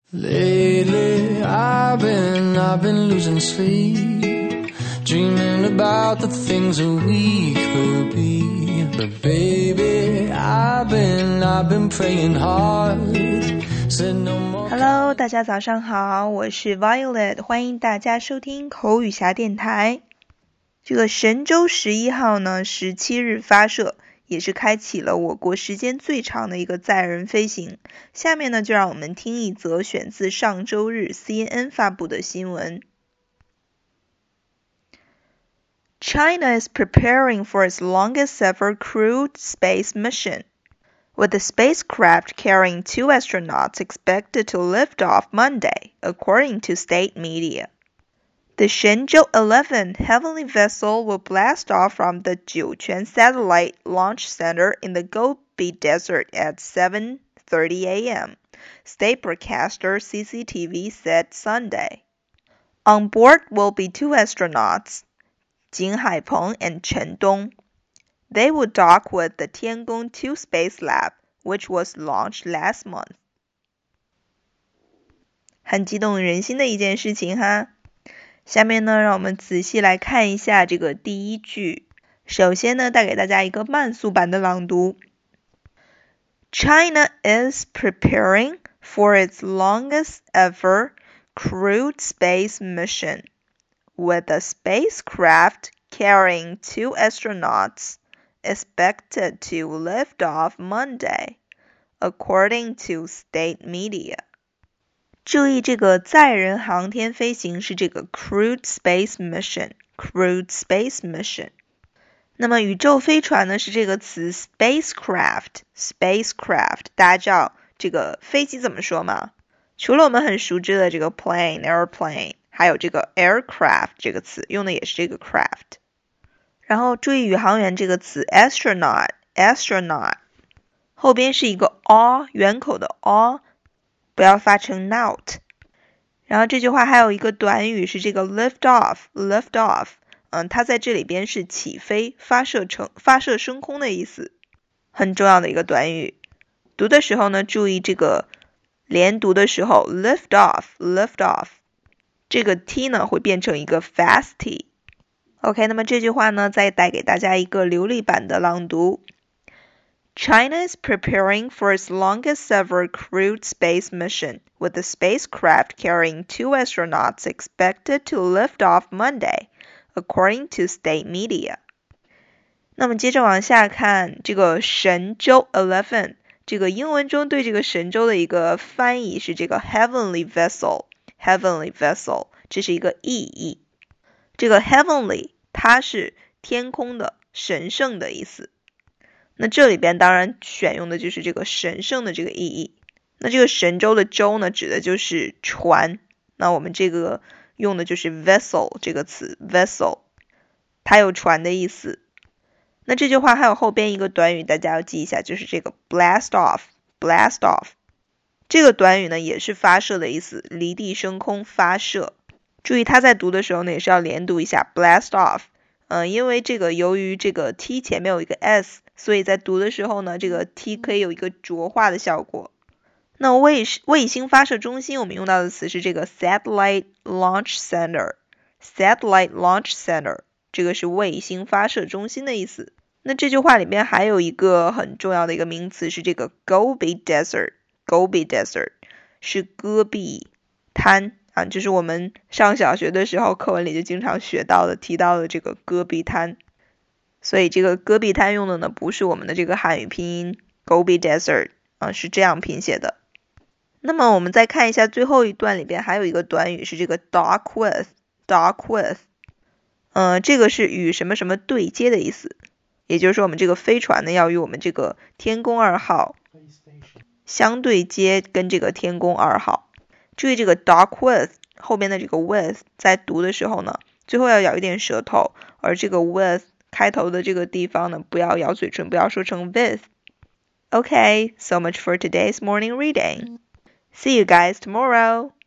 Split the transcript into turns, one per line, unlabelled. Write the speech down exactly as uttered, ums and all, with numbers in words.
Lately I've been, I've been losing sleep, dreaming about the things a week will be. But baby, I've been, I've been praying hard, said no more.
Hello， 大家早上好，我是 Violet， 欢迎大家收听口语侠电台。这个神舟十一号呢，十七日发射，也是开启了我国时间最长的一个载人飞行。下面呢，就让我们听一则选自上周日 C N N 发布的新闻。China is preparing for its longest ever crewed space mission, with the spacecraft carrying two astronauts expected to lift off Monday, according to state media. The Shenzhou eleven heavenly vessel will blast off from the Jiuquan Satellite Launch Center in the Gobi Desert at seven thirty a m, state broadcaster C C T V said Sunday. On board will be two astronauts, Jing Haipeng and Chen Dong. They will dock with the Tiangong two Space Lab, which was launched last month. 很激动人心的一件事情哈。下面呢，让我们仔细来看一下这个第一句。首先呢，带给大家一个慢速版的朗读。China is preparing for its longest ever crewed space mission, with a spacecraft carrying two astronauts expected to lift off Monday, according to state media.注意这个载人航天飞行是这个 crewed space mission, crewed space mission. 那么宇宙飞船呢是这个词 spacecraft, spacecraft. 大家知道这个飞机怎么说吗？除了我们很熟知的这个 plane, airplane, 还有这个 aircraft 这个词用的也是这个 craft. 然后注意宇航员这个词 astronaut, astronaut. 后边是一个 a 圆口的 a。不要发成 not。 然后这句话还有一个短语是这个 lift off, lift off， 嗯，它在这里边是起飞、发射成、发射升空的意思，很重要的一个短语。读的时候呢，注意这个连读的时候 lift off, lift off， 这个 t 呢会变成一个 fast t。OK， 那么这句话呢，再带给大家一个流利版的朗读。China is preparing for its longest ever crewed space mission, with the spacecraft carrying two astronauts expected to lift off Monday, according to state media. 那么接着往下看，这个神舟十一，这个英文中对这个神舟的一个翻译是这个 heavenly vessel, heavenly vessel， 这是一个意译。这个 heavenly 它是天空的、神圣的意思。那这里边当然选用的就是这个神圣的这个意义。那这个神舟的舟呢，指的就是船。那我们这个用的就是 vessel 这个词 vessel， 它有船的意思。那这句话还有后边一个短语，大家要记一下，就是这个 blast off, blast off。这个短语呢也是发射的意思，离地升空发射。注意它在读的时候呢也是要连读一下 blast off。嗯，因为这个由于这个 t 前面有一个 s， 所以在读的时候呢，这个 t 可以有一个浊化的效果。那卫卫星发射中心我们用到的词是这个 Satellite Launch Center, Satellite Launch Center， 这个是卫星发射中心的意思。那这句话里面还有一个很重要的一个名词是这个 Gobi Desert, Gobi Desert 是戈壁滩。啊，就是我们上小学的时候课文里就经常学到的提到的这个戈壁滩。所以这个戈壁滩用的呢不是我们的这个汉语拼音 Gobi Desert， 啊，是这样拼写的。那么我们再看一下最后一段里边还有一个短语是这个 dock with, dock with， 呃，这个是与什么什么对接的意思。也就是说我们这个飞船呢要与我们这个天宫二号相对接，跟这个天宫二号。注意这个 dock with 后边的这个 with 在读的时候呢，最后要咬一点舌头，而这个 with 开头的这个地方呢，不要咬嘴唇，不要说成 with。Okay, so much for today's morning reading. See you guys tomorrow.